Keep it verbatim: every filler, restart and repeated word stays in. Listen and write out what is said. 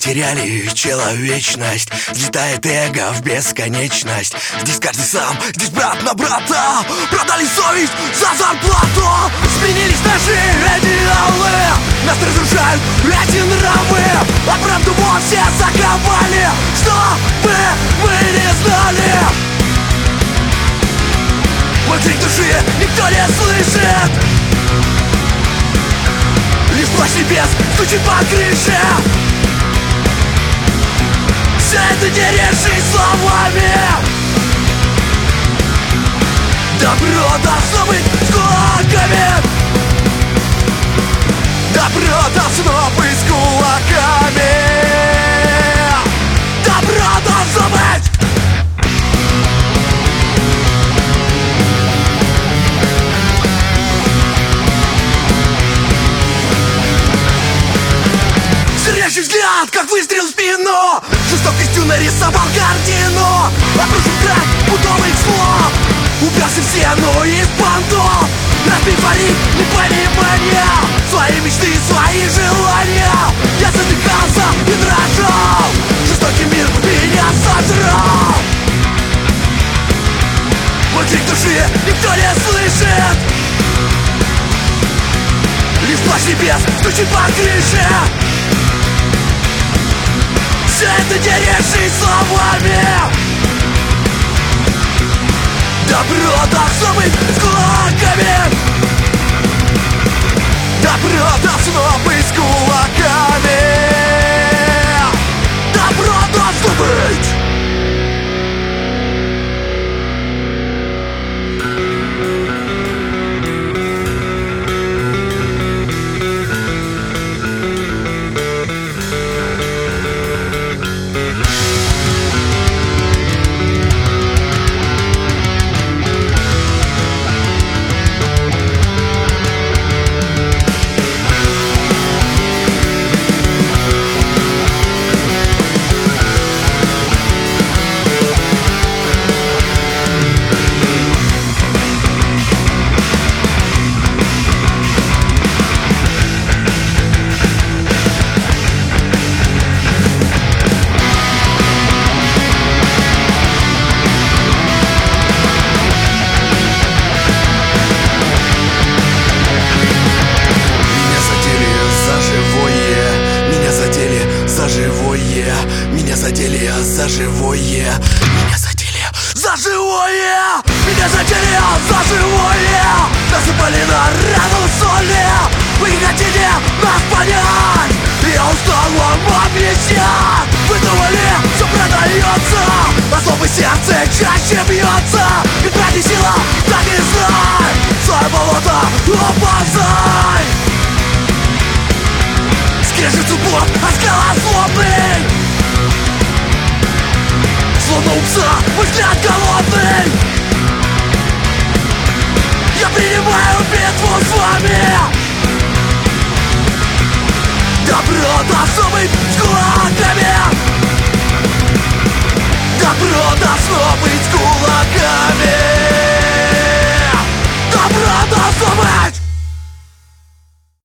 потеряли человечность. Взлетает эго в бесконечность. Здесь каждый сам, здесь брат на брата. Продали совесть за зарплату. Сменились наши идеалы. Нас разрушают эти нравы. А правду вовсе заковали, чтобы мы не знали. Мой крик души никто не слышит. Лишь плащ небес стучит по крыше. Все это не решить словами. Добро должно быть с кулаками. Добро должно быть с кулаками. Добро должно быть. Зрящий взгляд, как выстрел в спину. Жестокостью нарисовал картину. Обрушил край путовых слов. Уперся в стену из понтов. Разбив парик непонимания. Свои мечты, свои желания. Я задыхался и дрожал. Жестокий мир меня сожрал. Мой крик души никто не слышит. Лишь плащ небес стучит по крыше. Все это не решить словами. Добро должно быть с кулаками. Добро должно быть с кулаками. Добро должно быть. Меня задели за живое. Меня задели за живое. Меня задели за живое. Насыпали на рану соли. Вы не хотите нас понять. Я устал вам объяснять. Вы думали, все продается. А злобы сердце чаще бьется. Ведь ради сила, так и знай. Свое болото опасай. Скрежет зубов, а скала злобный. Словно у пса, мой взгляд голодный. Я принимаю битву с вами. Добро должно быть